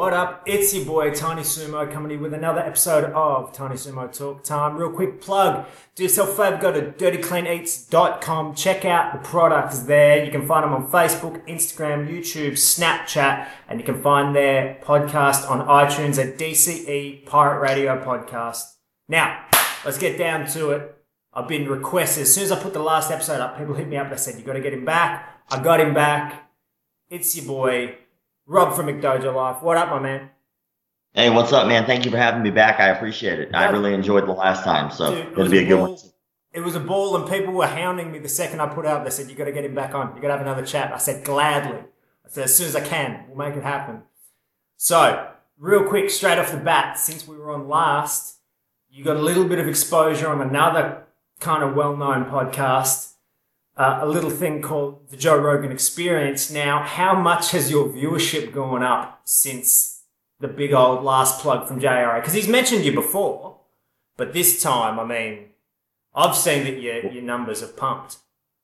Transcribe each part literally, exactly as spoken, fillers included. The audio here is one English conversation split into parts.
What up? It's your boy Tiny Sumo coming in with another episode of Tiny Sumo Talk Time. Real quick plug. Do yourself a favor, go to dirty clean eats dot com. Check out the products there. You can find them on Facebook, Instagram, YouTube, Snapchat, and you can find their podcast on iTunes at D C E Pirate Radio Podcast. Now, let's get down to it. I've been requested. As soon as I put the last episode up, people hit me up. They said, you got to get him back. I got him back. It's your boy, Rob from McDojo Life. What up, my man? Hey, what's up, man? Thank you for having me back. I appreciate it. I really enjoyed the last time, so Dude, it'll be a good ball. one. It was a ball, and people were hounding me the second I put out. They said, you got to get him back on. You got to have another chat. I said, gladly. I said, as soon as I can, we'll make it happen. So, real quick, straight off the bat, since we were on last, you got a little bit of exposure on another kind of well-known podcast. Uh, a little thing called the Joe Rogan Experience. Now, how much has your viewership gone up since the big old last plug from J R A? Because he's mentioned you before, but this time, I mean, I've seen that your your numbers have pumped.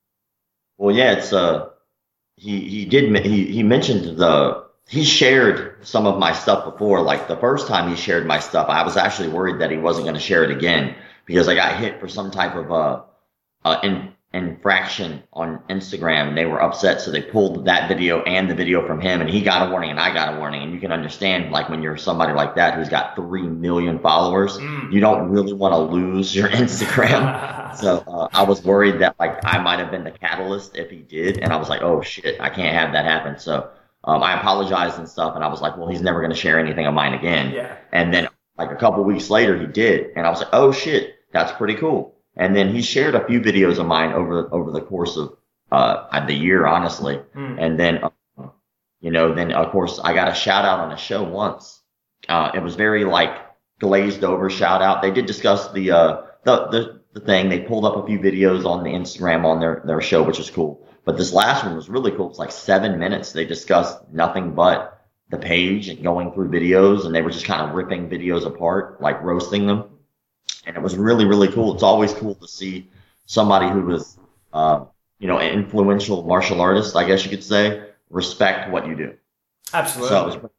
Well, yeah, it's uh, he he did he he mentioned the he shared some of my stuff before. Like the first time he shared my stuff, I was actually worried that he wasn't going to share it again because I got hit for some type of uh, uh in. infraction on Instagram, and they were upset, so they pulled that video and the video from him, and he got a warning and I got a warning. And you can understand, like, when you're somebody like that who's got three million followers, mm. you don't really want to lose your Instagram. so uh, I was worried that, like, I might have been the catalyst if he did, and I was like, oh shit, I can't have that happen. So um, I apologized and stuff, and I was like, well, he's never going to share anything of mine again. Yeah. And then like a couple weeks later he did, and I was like, oh shit, that's pretty cool. And then he shared a few videos of mine over over the course of uh the year, honestly. Mm. And then, uh, you know, then of course I got a shout out on a show once. Uh, it was very like glazed over shout out. They did discuss the uh the the the thing. They pulled up a few videos on the Instagram on their their show, which is cool. But this last one was really cool. It's like seven minutes. They discussed nothing but the page and going through videos, and they were just kind of ripping videos apart, like roasting them. And it was really, really cool. It's always cool to see somebody who was, uh, you know, an influential martial artist, I guess you could say, respect what you do. Absolutely. So it was,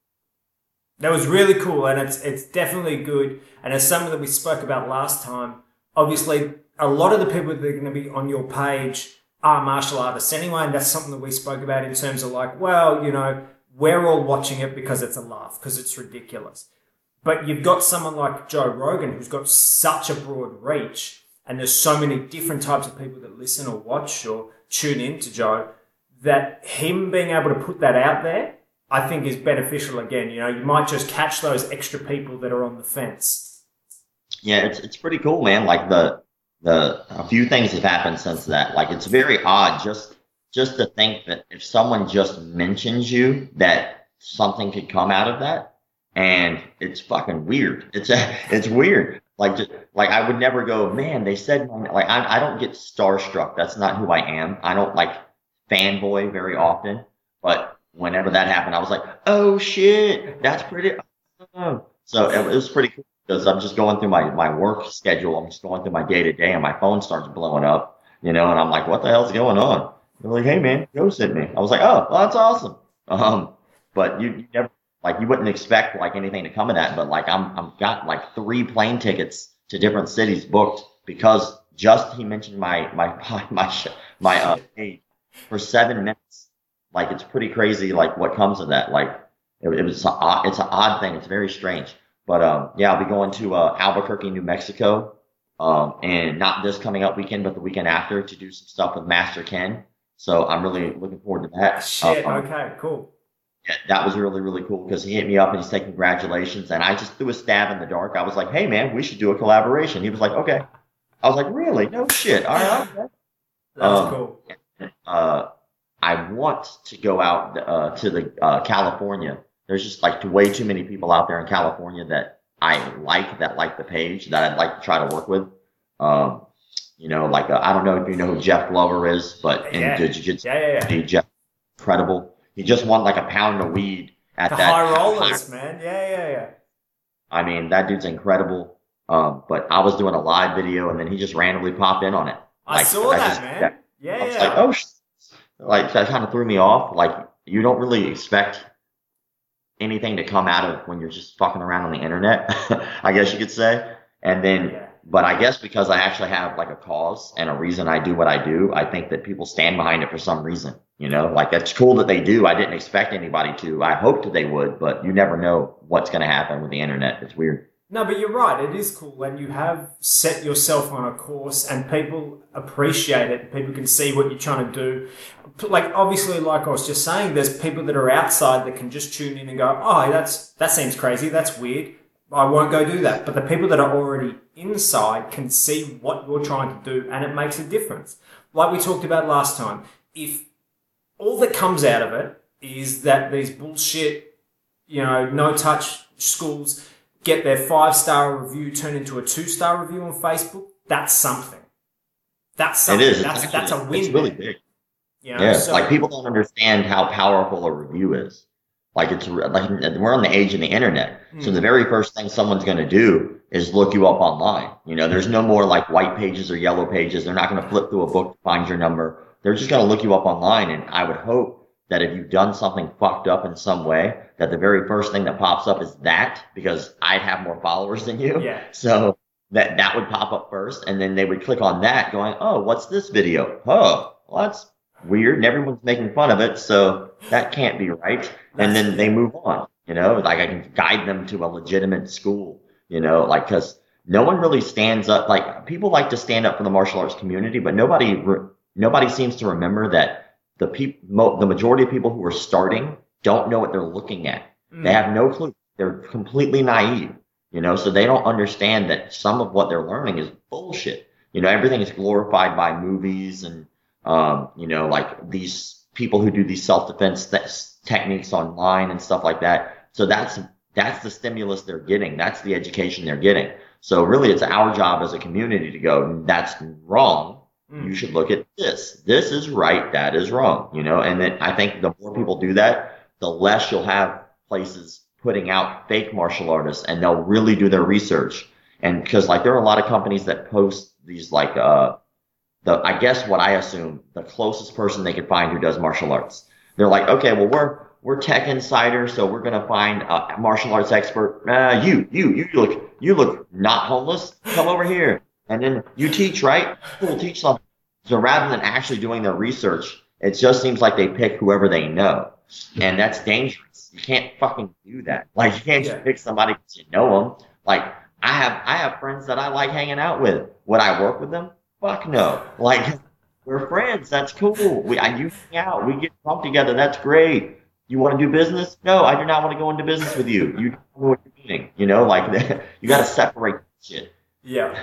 that was really cool, and it's it's definitely good. And as something that we spoke about last time, obviously a lot of the people that are going to be on your page are martial artists anyway, and that's something that we spoke about in terms of like, well, you know, we're all watching it because it's a laugh, because it's ridiculous. But you've got someone like Joe Rogan who's got such a broad reach, and there's so many different types of people that listen or watch or tune in to Joe, that him being able to put that out there, I think is beneficial again. You know, you might just catch those extra people that are on the fence. Yeah, it's it's pretty cool, man. Like the the a few things have happened since that. Like it's very odd just just to think that if someone just mentions you, that something could come out of that. And it's fucking weird. It's a, it's weird. Like, just, like I would never go, man, they said, like, I, I don't get starstruck. That's not who I am. I don't like fanboy very often. But whenever that happened, I was like, oh shit, that's pretty awesome. So it, it was pretty cool because I'm just going through my, my work schedule. I'm just going through my day to day, and my phone starts blowing up, you know, and I'm like, what the hell's going on? They're like, hey man, go send me. I was like, oh, well, that's awesome. Um, but you, you never, like, you wouldn't expect, like, anything to come of that, but, like, I'm, I'm got, like, three plane tickets to different cities booked because just he mentioned my, my, my, my, uh, page for seven minutes. Like, it's pretty crazy, like, what comes of that. Like, it, it was, a, it's an odd thing. It's very strange. But, um, yeah, I'll be going to, uh, Albuquerque, New Mexico, um, and not this coming up weekend, but the weekend after to do some stuff with Master Ken. So I'm really looking forward to that. Shit, um, okay, cool. That was really, really cool because he hit me up and he said congratulations. And I just threw a stab in the dark. I was like, hey, man, we should do a collaboration. He was like, okay. I was like, really? No shit. All right. Okay. That's um, cool. Uh, I want to go out uh, to the uh, California. There's just like way too many people out there in California that I like, that like the page, that I'd like to try to work with. Um, you know, like uh, I don't know if you know who Jeff Glover is, but in yeah. jiu-jitsu, yeah, yeah, yeah. Jeff, incredible. He just won like a pound of weed at the that. high rollers, high, man. Yeah, yeah, yeah. I mean, that dude's incredible. Um, but I was doing a live video, and then he just randomly popped in on it. Like, I saw I that, just, man. Yeah, yeah. I was yeah. like, oh, sh-. Like that kind of threw me off. Like you don't really expect anything to come out of when you're just fucking around on the internet, I guess you could say. And then, Yeah. but I guess because I actually have like a cause and a reason I do what I do, I think that people stand behind it for some reason. You know, like that's cool that they do. I didn't expect anybody to. I hoped that they would, but you never know what's going to happen with the internet. It's weird. No, but you're right. It is cool, and you have set yourself on a course, and people appreciate it. People can see what you're trying to do. Like obviously, like I was just saying, there's people that are outside that can just tune in and go, "Oh, that's that seems crazy. That's weird. I won't go do that." But the people that are already inside can see what you're trying to do, and it makes a difference. Like we talked about last time, if all that comes out of it is that these bullshit, you know, no touch schools get their five-star review turned into a two-star review on Facebook, that's something. That's something. It is. That's, actually, that's a win. It's really big. You know? Yeah, So, like people don't understand how powerful a review is. Like it's like we're on the age of the internet, mm. so the very first thing someone's going to do is look you up online. You know, there's no more like white pages or yellow pages. They're not going to flip through a book to find your number. They're just going to look you up online. And I would hope that if you've done something fucked up in some way, that the very first thing that pops up is that, because I'd have more followers than you. Yeah. So that that would pop up first, and then they would click on that going, oh, what's this video? Oh, well, that's weird, and everyone's making fun of it, so that can't be right. And then they move on, you know, like I can guide them to a legitimate school, you know, like, because no one really stands up. Like people like to stand up for the martial arts community, but nobody re- nobody seems to remember that the people, mo- the majority of people who are starting don't know what they're looking at. Mm. They have no clue. They're completely naive, you know, so they don't understand that some of what they're learning is bullshit. You know, everything is glorified by movies and, um, you know, like these people who do these self-defense th- techniques online and stuff like that. So that's, that's the stimulus they're getting. That's the education they're getting. So really it's our job as a community to go, that's wrong. You should look at this. This is right. That is wrong. You know, and then I think the more people do that, the less you'll have places putting out fake martial artists, and they'll really do their research. And because like there are a lot of companies that post these like uh the I guess what I assume the closest person they could find who does martial arts. They're like, okay, well we're we're tech insiders, so we're gonna find a martial arts expert. Uh, you you you look you look not homeless. Come over here. And then you teach, right? Cool, teach something. So rather than actually doing their research, it just seems like they pick whoever they know. And that's dangerous. You can't fucking do that. Like, you can't just Yeah. pick somebody because you know them. Like, I have I have friends that I like hanging out with. Would I work with them? Fuck no. Like, we're friends. That's cool. We I, you hang out. We get pumped together. That's great. You want to do business? No, I do not want to go into business with you. You don't know what you're doing. You know, like, you got to separate shit. Yeah.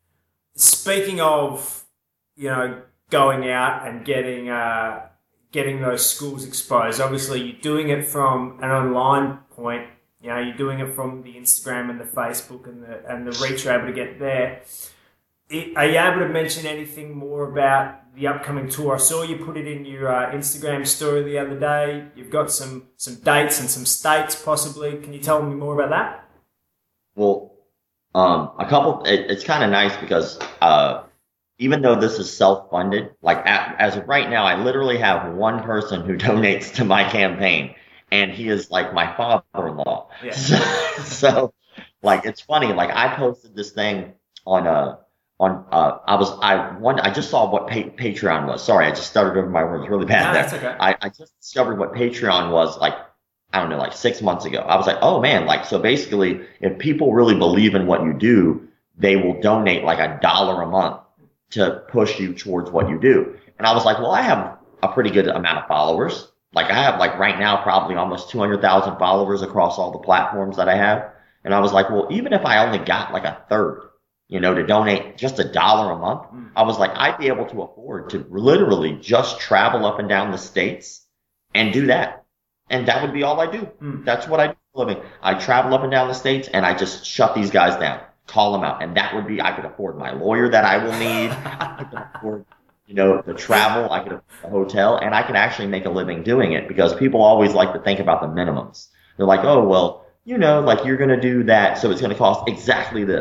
Speaking of, you know, going out and getting uh, getting those schools exposed, obviously you're doing it from an online point. You know, you're doing it from the Instagram and the Facebook and the and the reach you're able to get there. It, are you able to mention anything more about the upcoming tour? I saw you put it in your uh, Instagram story the other day. You've got some some dates and some states possibly. Can you tell me more about that? Well, um, a couple. It, it's kind of nice because uh, even though this is self-funded, like at, as of right now, I literally have one person who donates to my campaign, and he is like my father-in-law. Yeah. So, so like, it's funny. Like, I posted this thing on a. On, uh, I was, I one, I just saw what pa- Patreon was. Sorry, I just stuttered over my words really bad. No, there. that's okay. I, I just discovered what Patreon was like, I don't know, like six months ago. I was like, oh man, like, so basically, if people really believe in what you do, they will donate like a dollar a month to push you towards what you do. And I was like, well, I have a pretty good amount of followers. Like, I have like right now probably almost two hundred thousand followers across all the platforms that I have. And I was like, well, even if I only got like a third, you know, to donate just a dollar a month, mm. I was like, I'd be able to afford to literally just travel up and down the states and do that. And that would be all I do. Mm. That's what I do for a living. I travel up and down the states and I just shut these guys down, call them out. And that would be, I could afford my lawyer that I will need. I could afford, you know, the travel. I could afford the hotel, and I could actually make a living doing it, because people always like to think about the minimums. They're like, oh, well, you know, like you're going to do that, so it's going to cost exactly this.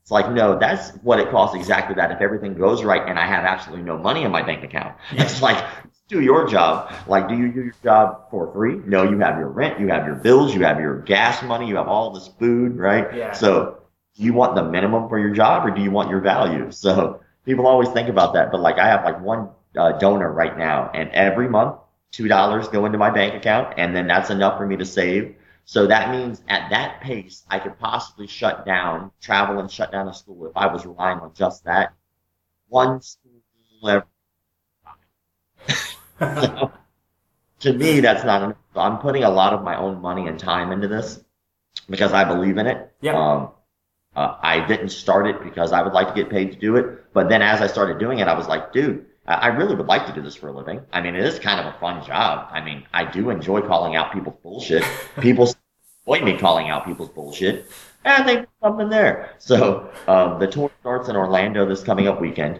It's like, no, that's what it costs exactly that if everything goes right and I have absolutely no money in my bank account. Yeah. It's like, do your job. Like, do you do your job for free? No, you have your rent, you have your bills, you have your gas money, you have all this food, right? Yeah. So do you want the minimum for your job or do you want your value? So people always think about that. But like, I have like one uh, donor right now, and every month, two dollars go into my bank account, and then that's enough for me to save. So that means at that pace, I could possibly shut down, travel and shut down a school if I was relying on just that. One school every so, to me, that's not enough. So I'm putting a lot of my own money and time into this because I believe in it. Yeah. Um, uh, I didn't start it because I would like to get paid to do it. But then as I started doing it, I was like, dude, I I really would like to do this for a living. I mean, it is kind of a fun job. I mean, I do enjoy calling out people's bullshit. People enjoy me calling out people's bullshit. And I think there's something there. So um, the tour starts in Orlando this coming up weekend.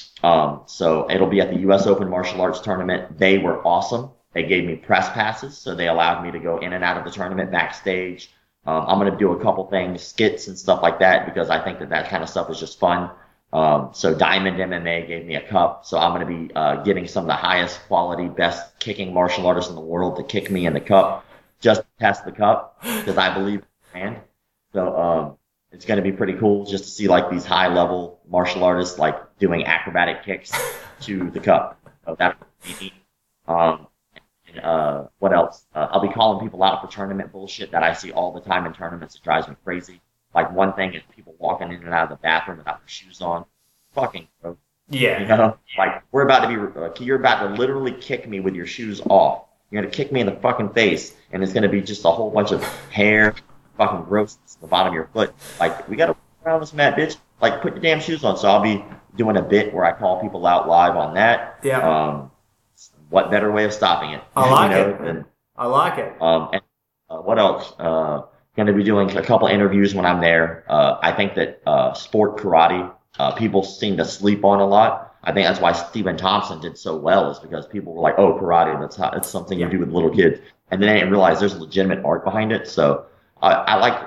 Um, so it'll be at the U S Open Martial Arts Tournament. They were awesome. They gave me press passes, so they allowed me to go in and out of the tournament backstage. Um, I'm going to do a couple things, skits and stuff like that, because I think that that kind of stuff is just fun. Um, so Diamond M M A gave me a cup, so I'm going to be uh, getting some of the highest quality, best kicking martial artists in the world to kick me in the cup, just to test the cup, because I believe in it. So um, it's going to be pretty cool just to see like these high level martial artists like doing acrobatic kicks to the cup. So that'll be neat. Um, and, uh, what else? Uh, I'll be calling people out for tournament bullshit that I see all the time in tournaments. It drives me crazy. Like one thing is people walking in and out of the bathroom without their shoes on. Fucking gross. Yeah. You know, like we're about to be, uh, you're about to literally kick me with your shoes off. You're gonna kick me in the fucking face, and it's gonna be just a whole bunch of hair, fucking gross at the bottom of your foot. Like we gotta walk around this mat, bitch. Like put your damn shoes on. So I'll be doing a bit where I call people out live on that. Yeah. Um, what better way of stopping it? I like you know, it. than, I like it. um, and uh, what else? Uh, going to be doing a couple interviews when I'm there. Uh, I think that uh, sport karate, uh, people seem to sleep on a lot. I think that's why Stephen Thompson did so well, is because people were like, "Oh, karate, that's how, it's something you do with little kids," and then they didn't realize there's legitimate art behind it. So uh, I like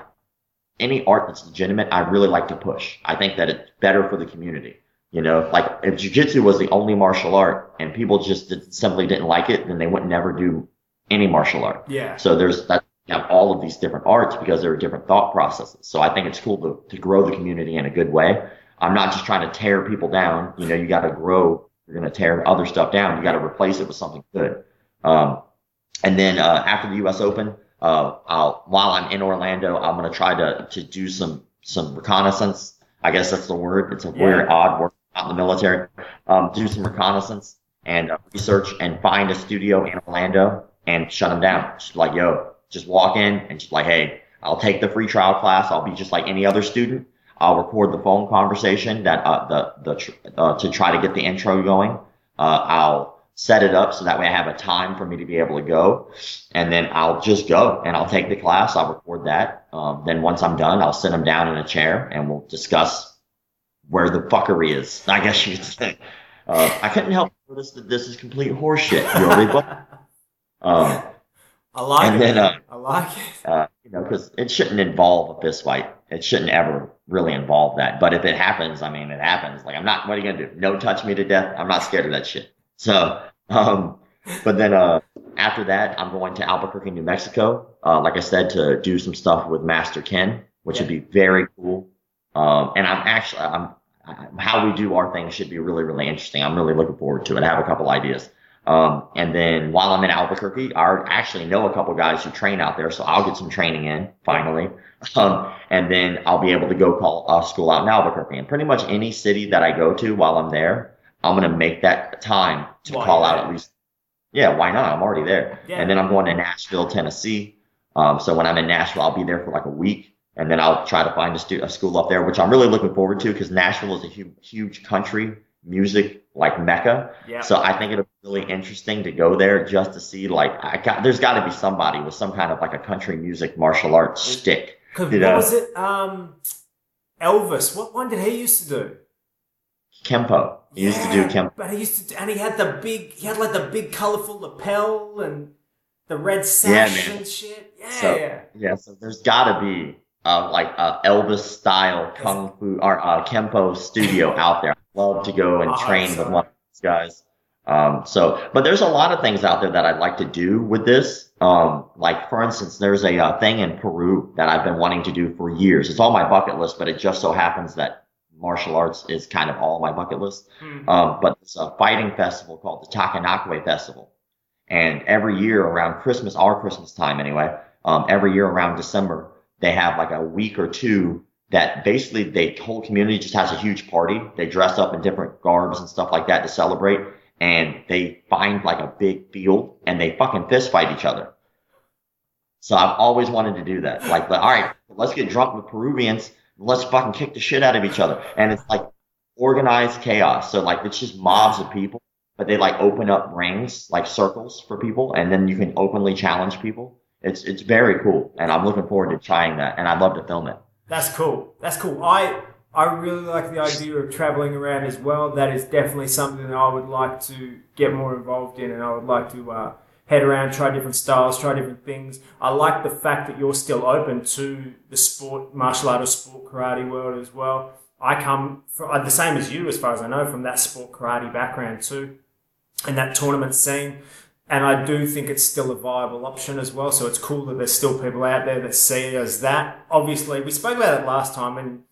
any art that's legitimate. I really like to push. I think that it's better for the community. You know, like if jiu-jitsu was the only martial art and people just did, simply didn't like it, then they would never do any martial art. Yeah. So there's that. You have all of these different arts because there are different thought processes. So I think it's cool to, to grow the community in a good way. I'm not just trying to tear people down. You know, you got to grow. You're going to tear other stuff down. You got to replace it with something good. Um, and then uh, after the U S Open, uh, I'll, while I'm in Orlando, I'm going to try to to do some some reconnaissance. I guess that's the word. It's a Yeah. weird, odd word out in the military. Um, do some reconnaissance and uh, research and find a studio in Orlando and shut them down. Just like, yo. Just walk in and just like, hey, I'll take the free trial class. I'll be just like any other student. I'll record the phone conversation that uh, the the tr- uh, to try to get the intro going. Uh, I'll set it up so that way I have a time for me to be able to go, and then I'll just go and I'll take the class. I'll record that. Um, then once I'm done, I'll sit them down in a chair and we'll discuss where the fuckery is. I guess you could say. Uh, I couldn't help but notice that this is complete horseshit. You already. Um, I like and it. then, uh, I like it. Uh, you know, because it shouldn't involve a fist fight. It shouldn't ever really involve that. But if it happens, I mean, it happens. Like, I'm not, what are you going to do? No touch me to death? I'm not scared of that shit. So, um, but then, uh, after that, I'm going to Albuquerque, New Mexico, uh, like I said, to do some stuff with Master Ken, which would be very cool. Um, and I'm actually, I'm, I'm, how we do our thing should be really, really interesting. I'm really looking forward to it. I have a couple ideas. Um, and then while I'm in Albuquerque, I actually know a couple guys who train out there, so I'll get some training in finally. Um, and then I'll be able to go call a school out in Albuquerque. And pretty much any city that I go to while I'm there, I'm going to make that time to Why call not? out at least. Yeah, why not? I'm already there. Yeah. And then I'm going to Nashville, Tennessee. Um, so when I'm in Nashville, I'll be there for like a week. And then I'll try to find a, stu- a school up there, which I'm really looking forward to because Nashville is a hu- huge country music like mecca. Yeah. So I think it'll be really interesting to go there just to see like I got there's got to be somebody with some kind of like a country music martial arts stick. Because You what know? was it? Um, Elvis. What one did he used to do? Kempo. He used to do Yeah, Kempo. But he used to, do- and he had the big, he had like the big colorful lapel and the red sash man. and shit. Yeah. So yeah, so there's got to be uh, like uh, Elvis style kung fu or uh, kempo studio out there. I'd love to go and I hope train with so. one of these guys. Um, so, but there's a lot of things out there that I'd like to do with this. Um, like for instance, there's a uh, thing in Peru that I've been wanting to do for years. It's on my bucket list, but it just so happens that martial arts is kind of all on my bucket list. Hmm. Um, but it's a fighting festival called the Takanakwe Festival. And every year around Christmas, our Christmas time anyway, um, every year around December, they have like a week or two that basically the whole community just has a huge party. They dress up in different garbs and stuff like that to celebrate. And they find like a big field and they fucking fist fight each other. So I've always wanted to do that. Like, all right, let's get drunk with Peruvians. Let's fucking kick the shit out of each other. And it's like organized chaos. So like it's just mobs of people, but they like open up rings, like circles for people, and then you can openly challenge people. It's it's very cool, and I'm looking forward to trying that. And I'd love to film it. That's cool. That's cool. I I really like the idea of traveling around as well. That is definitely something that I would like to get more involved in, and I would like to uh, head around, try different styles, try different things. I like the fact that you're still open to the sport, martial art or sport karate world as well. I come from, the same as you, as far as I know, from that sport karate background too, and that tournament scene. And I do think it's still a viable option as well. So it's cool that there's still people out there that see it as that. Obviously, we spoke about it last time, and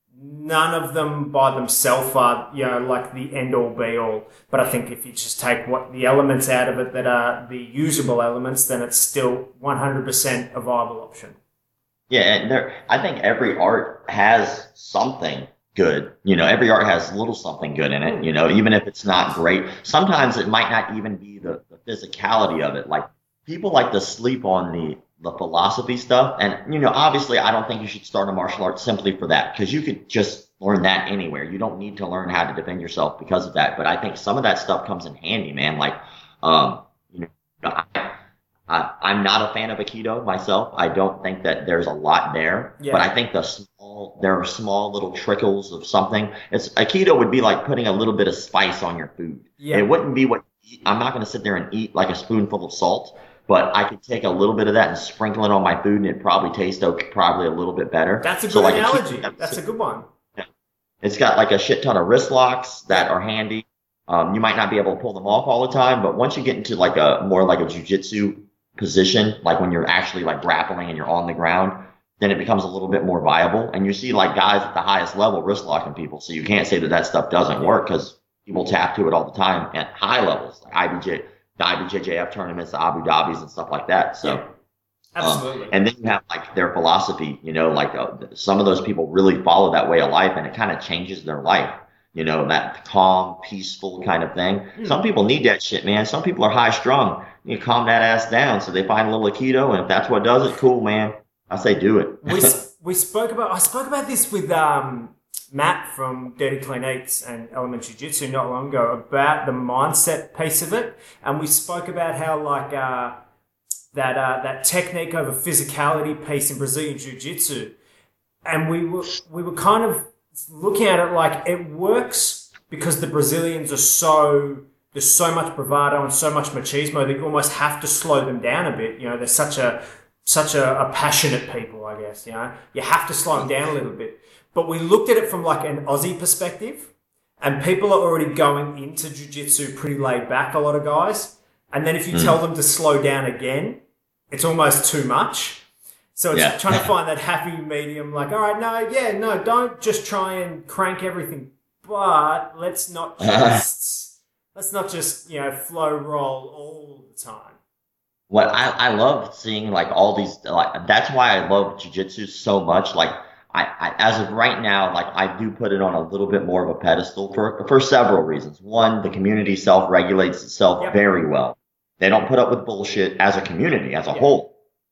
none of them by themselves are, you know, like the end all be all. But I think if you just take what the elements out of it that are the usable elements, then it's still one hundred percent a viable option. Yeah, and there, I think every art has something good. You know, every art has a little something good in it, you know, even if it's not great. Sometimes it might not even be the, the physicality of it. Like, people like to sleep on the, the philosophy stuff. And, you know, obviously I don't think you should start a martial art simply for that, because you could just learn that anywhere. You don't need to learn how to defend yourself because of that. But I think some of that stuff comes in handy, man. Like, um, you know, I, I, I'm not a fan of Aikido myself. I don't think that there's a lot there, Yeah. but I think the small, there are small little trickles of something. It's Aikido would be like putting a little bit of spice on your food. Yeah. It wouldn't be what you eat. I'm not going to sit there and eat like a spoonful of salt, but I could take a little bit of that and sprinkle it on my food, and it'd probably taste okay, probably a little bit better. That's a good So like analogy. Aikido, That's a good one. it's got like a shit ton of wrist locks that are handy. Um, you might not be able to pull them off all the time, but once you get into like a more like a jujitsu position, like when you're actually like grappling and you're on the ground, then it becomes a little bit more viable. And you see like guys at the highest level wrist locking people. So you can't say that that stuff doesn't work, because people tap to it all the time at high levels, like I B J, the I B J J F tournaments, the Abu Dhabis and stuff like that. So, Yeah. Absolutely. um, and then you have like their philosophy, you know, like uh, some of those people really follow that way of life, and it kind of changes their life. You know, that calm, peaceful kind of thing. Mm. Some people need that shit, man. Some people are high strung. You calm that ass down, so they find a little Aikido, and if that's what does it, cool, man. I say do it. we we spoke about I spoke about this with um, Matt from Dirty Clean Eats and Element Jiu Jitsu not long ago, about the mindset piece of it, and we spoke about how like uh, that uh, that technique over physicality piece in Brazilian Jiu Jitsu, and we were we were kind of looking at it like it works because the Brazilians are so, there's so much bravado and so much machismo that you almost have to slow them down a bit. You know, they're such a such a, a passionate people, I guess. You know, you have to slow them down a little bit. But we looked at it from like an Aussie perspective, and people are already going into jiu-jitsu pretty laid back, a lot of guys. And then if you mm. tell them to slow down again, it's almost too much. So it's yeah. trying to find that happy medium, like, all right, no, yeah, no, don't just try and crank everything, but let's not just, let's not just, you know, flow roll all the time. What I, I love seeing like all these, like, that's why I love jiu-jitsu so much. Like I, I, as of right now, like I do put it on a little bit more of a pedestal for, for several reasons. One, the community self-regulates itself yep. very well. They don't put up with bullshit as a community, as a yep. whole.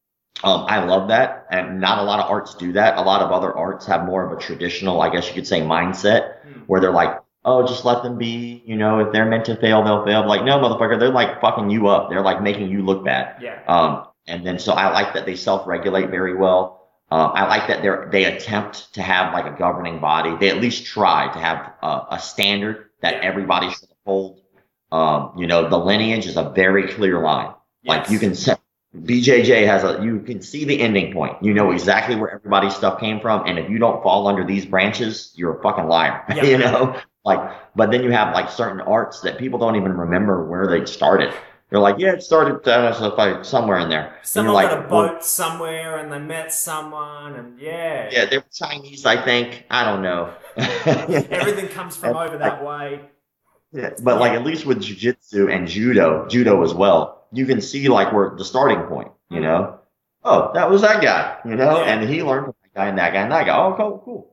Um, I love that, and not a lot of arts do that. A lot of other arts have more of a traditional, I guess you could say, mindset, mm. where they're like, oh, just let them be, you know, if they're meant to fail, they'll fail. Like, no, motherfucker, they're like fucking you up. They're like making you look bad. Yeah. Um, and then so I like that they self-regulate very well. Um, I like that they're, they attempt to have like a governing body. They at least try to have a, a standard that everybody should uphold. Um, you know, the lineage is a very clear line. Yes. Like you can set, B J J has a, you can see the ending point. You know exactly where everybody's stuff came from. And if you don't fall under these branches, you're a fucking liar, Yep. you know? Like, but then you have like certain arts that people don't even remember where they started. They're like, yeah, it started uh, somewhere in there. Someone like, got a boat well, somewhere and they met someone and yeah. Yeah, they were Chinese, I think. I don't know. Everything comes from over that way. Yeah, but yeah. like at least with jiu-jitsu and judo, judo as well, you can see like where the starting point, you know? Oh, that was that guy, you know? Yeah. And he learned from that guy and that guy and that guy. Oh, cool, cool.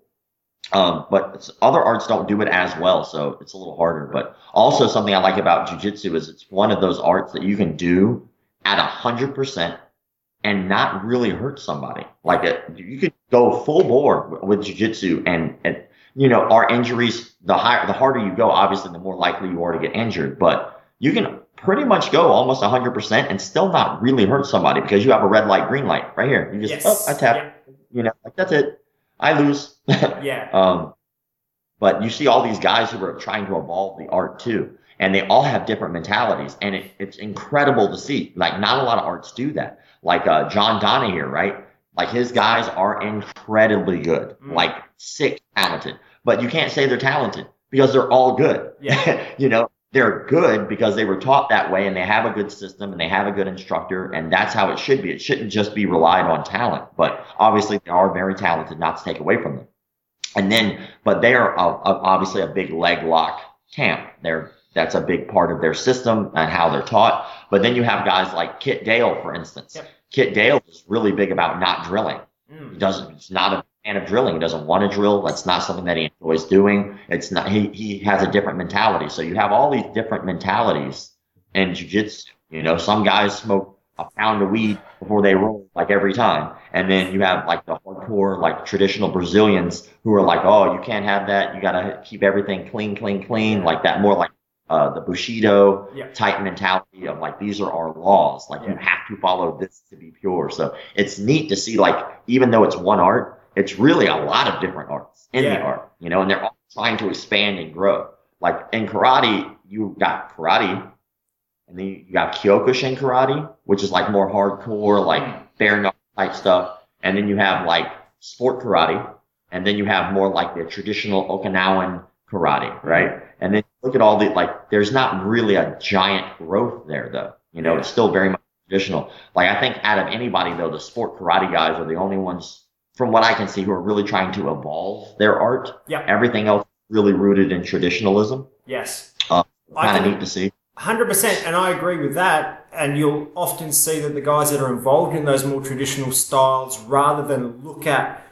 Um, but other arts don't do it as well, so it's a little harder. But also something I like about jiu-jitsu is it's one of those arts that you can do at a hundred percent and not really hurt somebody. Like it, you could go full bore with jiu-jitsu and, and you know, our injuries, the higher, the harder you go, obviously, the more likely you are to get injured. But you can pretty much go almost one hundred percent and still not really hurt somebody because you have a red light, green light right here. You just, yes. oh, I tap, yeah. you know, like that's it. I lose. yeah. Um, but you see all these guys who are trying to evolve the art too, and they all have different mentalities, and it, it's incredible to see. Like, not a lot of arts do that. Like uh, John Donna here, right? Like his guys are incredibly good, mm. like sick talented. But you can't say they're talented because they're all good. Yeah. you know, they're good because they were taught that way, and they have a good system, and they have a good instructor, and that's how it should be. It shouldn't just be relied on talent, but obviously they are very talented, not to take away from them. And then, but they are a, a, obviously a big leg lock camp. They're that's a big part of their system and how they're taught. But then you have guys like Kit Dale, for instance. Yep. Kit Dale is really big about not drilling. Mm. He doesn't. He's not a fan of drilling. He doesn't want to drill. That's not something that he enjoys doing. It's not. He he has a different mentality. So you have all these different mentalities in jiu-jitsu. You know, some guys smoke a pound of weed before they roll, like every time, and then you have like the hardcore, like traditional Brazilians who are like, oh, you can't have that. You gotta keep everything clean, clean, clean, like that. More like uh the Bushido yeah. type mentality of like these are our laws. Like yeah. you have to follow this to be pure. So it's neat to see, like, even though it's one art, it's really a lot of different arts in yeah. the art, you know, and they're all trying to expand and grow. Like in karate, you got karate, and then you got Kyokushin karate, which is like more hardcore, like bare knuckle type stuff. And then you have like sport karate, and then you have more like the traditional Okinawan karate, right? And then look at all the, like, there's not really a giant growth there though. You know, it's still very much traditional. Like, I think out of anybody though, the sport karate guys are the only ones, from what I can see, who are really trying to evolve their art. Yeah. Everything else is really rooted in traditionalism. Yes. Uh, kind of neat to see. one hundred percent, and I agree with that. And you'll often see that the guys that are involved in those more traditional styles, rather than look at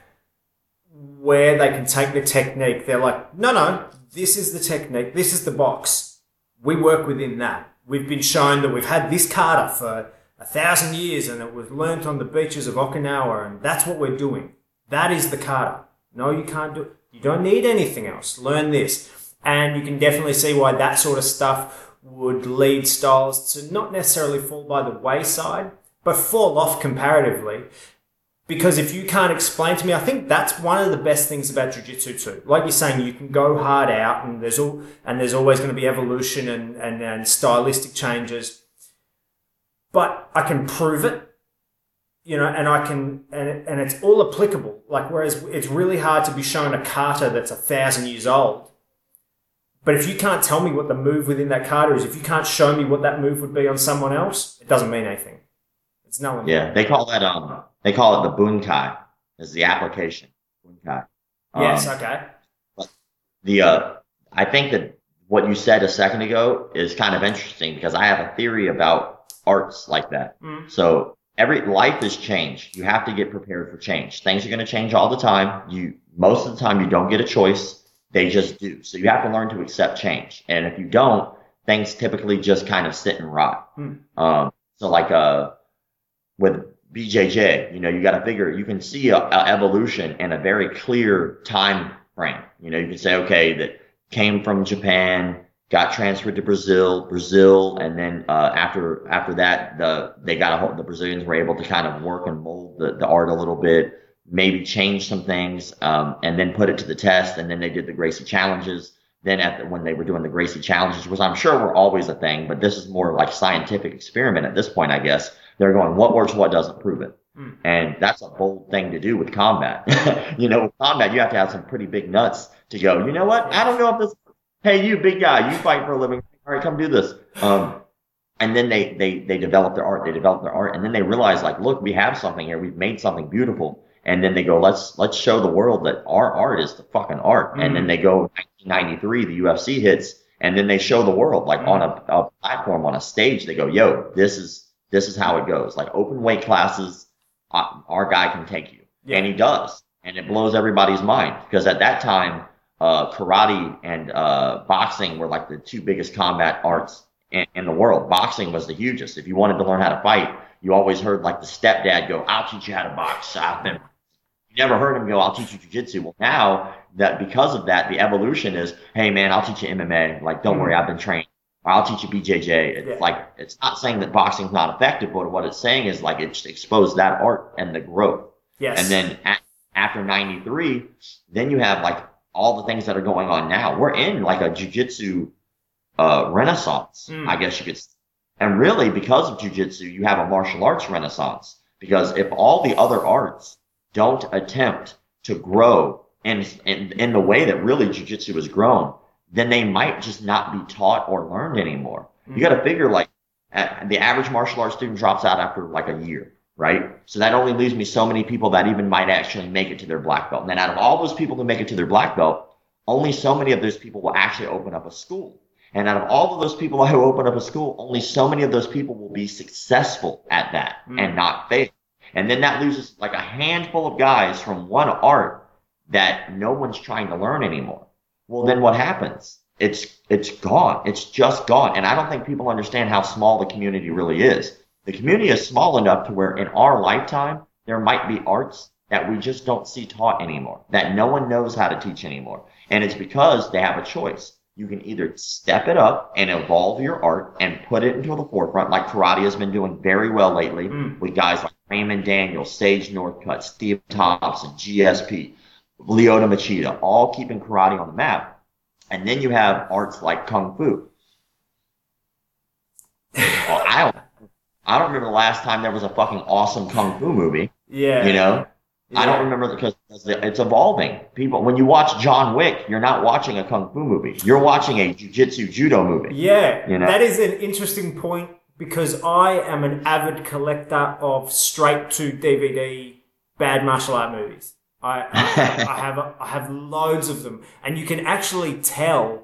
where they can take the technique, they're like, no, no, this is the technique, this is the box. We work within that. We've been shown that we've had this kata for a thousand years and it was learnt on the beaches of Okinawa, and that's what we're doing. That is the kata. No, you can't do it. You don't need anything else. Learn this. And you can definitely see why that sort of stuff would lead styles to not necessarily fall by the wayside, but fall off comparatively. Because if you can't explain to me, I think that's one of the best things about jiu-jitsu too. Like you're saying, you can go hard out, and there's all, and there's always going to be evolution and, and, and stylistic changes. But I can prove it, you know, and I can, and and it's all applicable. Like, whereas it's really hard to be shown a kata that's a thousand years old. But if you can't tell me what the move within that kata is, if you can't show me what that move would be on someone else, it doesn't mean anything. It's no one. Yeah, they call that um, they call it the bunkai, is the application. Bunkai. Um, yes. Okay. But the uh, I think that what you said a second ago is kind of interesting, because I have a theory about arts like that. Mm. So every life is change. You have to get prepared for change. Things are going to change all the time. You most of the time you don't get a choice. They just do. So you have to learn to accept change. And if you don't, things typically just kind of sit and rot. Hmm. Um, so like, uh, with B J J, you know, you got to figure, you can see a, a evolution in a very clear time frame. You know, you can say, okay, that came from Japan, got transferred to Brazil, Brazil. And then, uh, after, after that, the, they got a hold, the Brazilians were able to kind of work and mold the, the art a little bit, maybe change some things, um, and then put it to the test. And then they did the Gracie challenges. Then at the, when they were doing the Gracie challenges, which I'm sure were always a thing, but this is more like scientific experiment at this point, I guess. They're going, what works, what doesn't, prove it. Mm. And that's a bold thing to do with combat. You know, with combat, you have to have some pretty big nuts to go, you know what? I don't know if this, hey, you big guy, you fight for a living. All right, come do this. Um, and then they, they, they develop their art, they develop their art, and then they realize, like, look, we have something here. We've made something beautiful. And then they go, let's, let's show the world that our art is the fucking art. Mm. And then they go, nineteen ninety-three, the U F C hits, and then they show the world, like, mm. on a, a platform, on a stage. They go, yo, this is, this is how it goes. Like, open weight classes, uh, our guy can take you. Yeah. And he does. And it blows everybody's mind, because at that time, uh, karate and, uh, boxing were like the two biggest combat arts in, in the world. Boxing was the hugest. If you wanted to learn how to fight, you always heard, like, the stepdad go, I'll teach you how to box. I've been, you never heard him go, I'll teach you jiu-jitsu. Well, now that because of that, the evolution is, hey man, I'll teach you M M A. Like, don't mm. worry, I've been trained. Or I'll teach you B J J. It's yeah. like, it's not saying that boxing's not effective, but what it's saying is, like, it's exposed that art and the growth. Yes. And then a- after ninety-three, then you have, like, all the things that are going on now. We're in, like, a jiu-jitsu uh, renaissance, mm. I guess you could say. And really, because of jiu-jitsu, you have a martial arts renaissance. Because if all the other arts don't attempt to grow in, in, in the way that really jiu-jitsu has grown, then they might just not be taught or learned anymore. Mm-hmm. You got to figure, like, the average martial arts student drops out after, like, a year, right? So that only leaves me so many people that even might actually make it to their black belt. And then out of all those people who make it to their black belt, only so many of those people will actually open up a school. And out of all of those people who open up a school, only so many of those people will be successful at that mm. and not fail. And then that loses, like, a handful of guys from one art that no one's trying to learn anymore. Well, then what happens? It's, it's gone. It's just gone. And I don't think people understand how small the community really is. The community is small enough to where in our lifetime, there might be arts that we just don't see taught anymore, that no one knows how to teach anymore. And it's because they have a choice. You can either step it up and evolve your art and put it into the forefront, like karate has been doing very well lately mm. with guys like Raymond Daniels, Sage Northcutt, Steve Thompson, G S P, Lyoto Machida, all keeping karate on the map. And then you have arts like Kung Fu. Well, I don't, I don't remember the last time there was a fucking awesome Kung Fu movie. Yeah. You know? Yeah. I don't remember because it's evolving. People, when you watch John Wick, you're not watching a kung fu movie. You're watching a jiu-jitsu judo movie. Yeah, you know? That is an interesting point because I am an avid collector of straight to D V D bad martial art movies. I, I, I have I have loads of them, and you can actually tell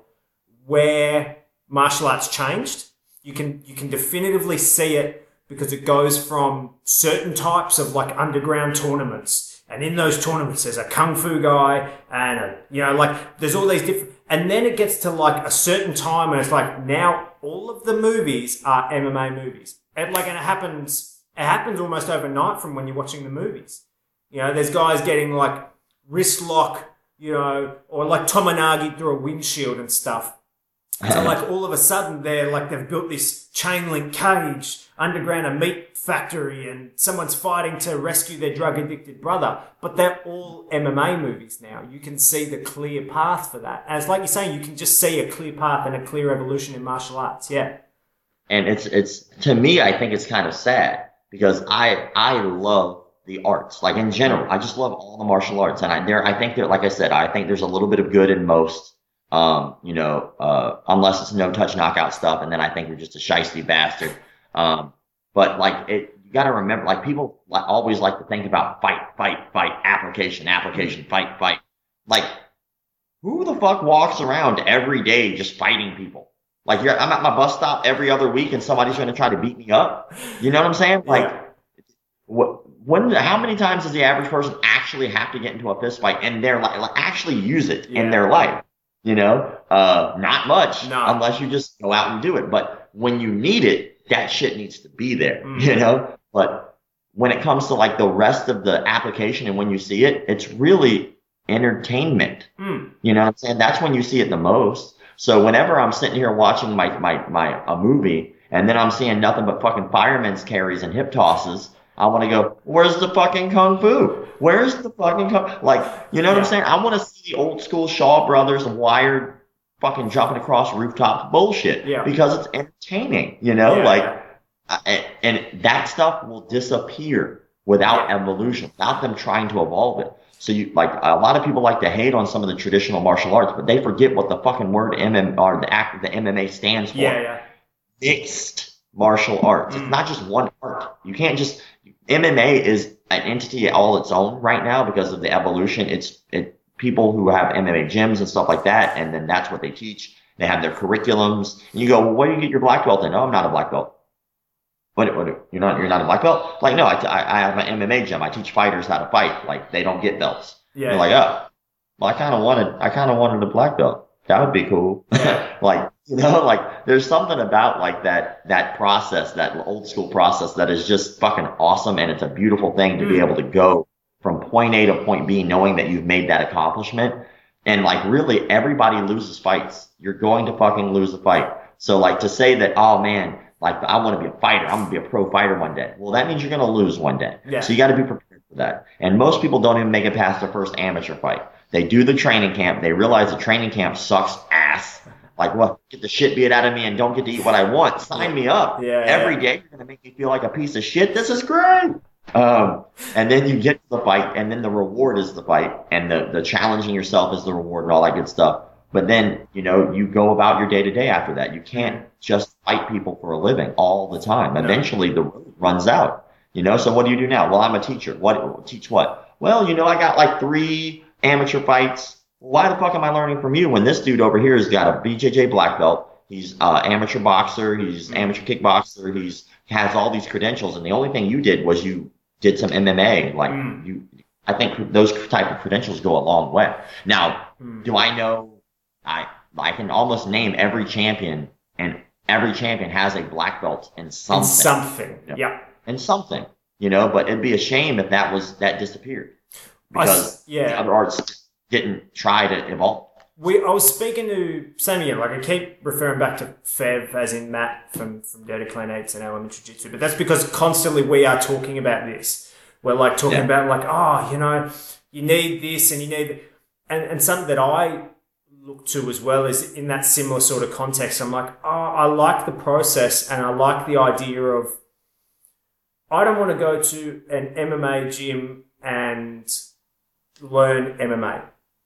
where martial arts changed. You can you can definitively see it because it goes from certain types of like underground tournaments. And in those tournaments, there's a kung fu guy and, a, you know, like, there's all these different, and then it gets to like a certain time and it's like, now all of the movies are M M A movies. And like, and it happens, it happens almost overnight from when you're watching the movies. You know, there's guys getting like wrist lock, you know, or like Tomonagi through a windshield and stuff. So like all of a sudden they're like, they've built this chain link cage underground a meat factory and someone's fighting to rescue their drug addicted brother. But they're all M M A movies now. You can see the clear path for that. And it's like you're saying, you can just see a clear path and a clear evolution in martial arts. Yeah. And it's, it's, to me, I think it's kind of sad because I, I love the arts. Like in general, I just love all the martial arts. And I, there, I think that, like I said, I think there's a little bit of good in most. Um, you know, uh, unless it's no touch knockout stuff, and then I think you're just a shiesty bastard. Um, but like it, you gotta remember, like people like, always like to think about fight, fight, fight, application, application, fight, fight. Like, who the fuck walks around every day just fighting people? Like you're, I'm at my bus stop every other week and somebody's gonna try to beat me up. You know what I'm saying? Like, yeah. what, when, how many times does the average person actually have to get into a fist fight and they're like, like actually use it yeah. in their life? You know, uh, not much no. unless you just go out and do it. But when you need it, that shit needs to be there, mm. you know? But when it comes to like the rest of the application and when you see it, it's really entertainment. Mm. You know what I'm saying? That's when you see it the most. So whenever I'm sitting here watching my, my, my, a movie and then I'm seeing nothing but fucking fireman's carries and hip tosses, I want to go, where's the fucking kung fu? Where's the fucking kung? Like, you know what yeah. I'm saying? I want to see the old school Shaw Brothers wired fucking jumping across rooftops bullshit yeah. because it's entertaining, you know? Yeah, like, yeah. Uh, and, and that stuff will disappear without Yeah. evolution, without them trying to evolve it. So you like a lot of people like to hate on some of the traditional martial arts, but they forget what the fucking word M M or the act the M M A stands for. Yeah, yeah. Mixed martial arts. It's Mm. not just one art. You can't just M M A is an entity all its own right now because of the evolution. It's it people who have M M A gyms and stuff like that, and then that's what they teach. They have their curriculums. And you go, well, where do you get your black belt? And no, I'm not a black belt. What, what, you're not, you're not a black belt? Like, no, I, I, I have an M M A gym. I teach fighters how to fight. Like, they don't get belts. Yeah. You're like, oh, well, I kind of wanted, I kind of wanted a black belt. That would be cool. Like, you know, like there's something about like that, that process, that old school process that is just fucking awesome. And it's a beautiful thing to Mm. be able to go from point A to point B, knowing that you've made that accomplishment. And like really everybody loses fights. You're going to fucking lose a fight. So like to say that, oh man, like I want to be a fighter. I'm going to be a pro fighter one day. Well, that means you're going to lose one day. Yeah. So you got to be prepared for that. And most people don't even make it past their first amateur fight. They do the training camp. They realize the training camp sucks ass. Like, well, get the shit beat out of me and don't get to eat what I want. Sign me up. Yeah, Every yeah. day you're going to make me feel like a piece of shit. This is great. Um, and then you get to the fight, and then the reward is the fight, and the, the challenging yourself is the reward and all that good stuff. But then, you know, you go about your day to day after that. You can't just fight people for a living all the time. No. Eventually the road runs out, you know? So what do you do now? Well, I'm a teacher. What, teach what? Well, you know, I got like three amateur fights. Why the fuck am I learning from you when this dude over here has got a B J J black belt? He's uh amateur boxer. He's amateur kickboxer. He's has all these credentials. And the only thing you did was you did some M M A. Like Mm. you, I think those type of credentials go a long way. Now, Mm. do I know? I I can almost name every champion, and every champion has a black belt in something. In something. Yeah. Yeah. In something, you know. But it'd be a shame if that was that disappeared I s- because yeah. the other arts didn't try to evolve. We, I was speaking to, same again, like I keep referring back to Fev, as in Matt from, from Dirty Clean Eights and Element Jiu-Jitsu, but that's because constantly we are talking about this. We're like talking Yeah. about like, oh, you know, you need this and you need, and, and something that I look to as well is in that similar sort of context. I'm like, oh, I like the process and I like the idea of, I don't want to go to an M M A gym and learn M M A.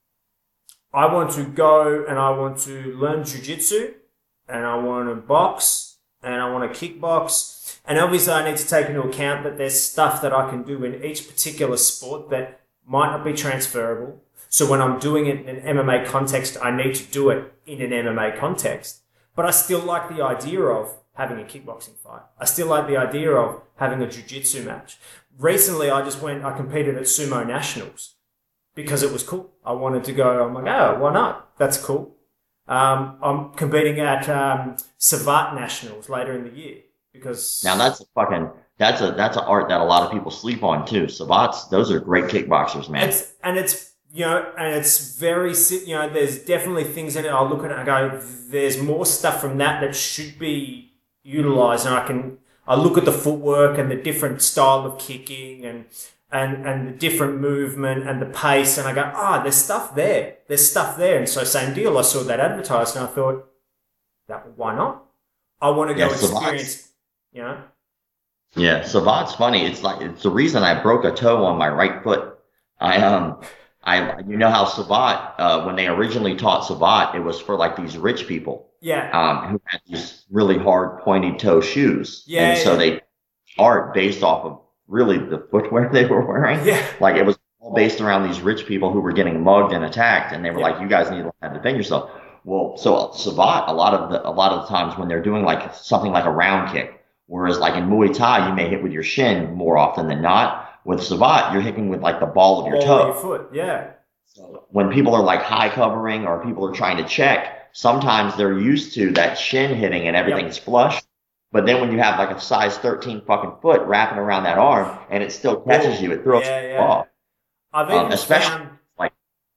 I want to go and I want to learn jiu-jitsu and I want to box and I want to kickbox. And obviously I need to take into account that there's stuff that I can do in each particular sport that might not be transferable. So when I'm doing it in an M M A context, I need to do it in an M M A context. But I still like the idea of having a kickboxing fight. I still like the idea of having a jiu-jitsu match. Recently I just went, I competed at Sumo Nationals. Because it was cool. I wanted to go, I'm like, oh, why not? That's cool. Um, I'm competing at um, Savat Nationals later in the year because Now that's a fucking that's a that's an art that a lot of people sleep on too. Sabbats, those are great kickboxers, man. it's and it's you know and it's very si- you know there's definitely things in it. I'll look at it and go, there's more stuff from that that should be utilized, and I can I look at the footwork and the different style of kicking and. And, and the different movement and the pace, and I go, ah, there's stuff there. There's stuff there. And so same deal. I saw that advertised and I thought, that why not? I want to go Yeah, Savat's- experience, you know? Yeah, Savat's funny. It's like it's the reason I broke a toe on my right foot. I um I you know how Savat uh when they originally taught Savat, it was for like these rich people Yeah. um who had these really hard pointy toe shoes. Yeah, And so yeah. they art based off of really the footwear they were wearing. Yeah. Like it was all based around these rich people who were getting mugged and attacked, and they were Yeah. like, "You guys need to learn how to defend yourself." Well, so Savat, a lot of the a lot of the times when they're doing like something like a round kick, whereas like in Muay Thai you may hit with your shin more often than not. With Savat, you're hitting with like the ball of your All toe. your foot. Yeah. So when people are like high covering or people are trying to check, sometimes they're used to that shin hitting and everything's flush. But then when you have like a size thirteen fucking foot wrapping around that arm and it still catches you, it throws Yeah, you yeah. off. I've Um, even especially, found, like-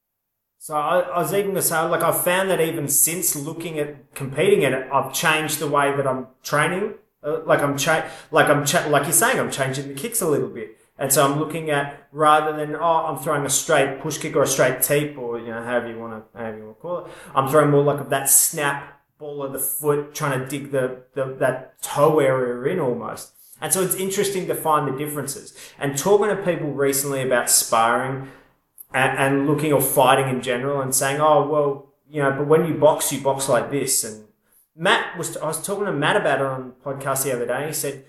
so I, I was even going to say, like, I've found that even since looking at competing in it, I've changed the way that I'm training. Uh, like I'm cha- like I'm cha- like you're saying, I'm changing the kicks a little bit. And so I'm looking at, rather than, oh, I'm throwing a straight push kick or a straight teep or, you know, however you want to, however you want to call it. I'm throwing more like of that snap ball of the foot, trying to dig the, the that toe area in almost. And so it's interesting to find the differences. And talking to people recently about sparring and, and looking or fighting in general and saying, oh, well, you know, but when you box, you box like this. And Matt was, I was talking to Matt about it on a podcast the other day. He said,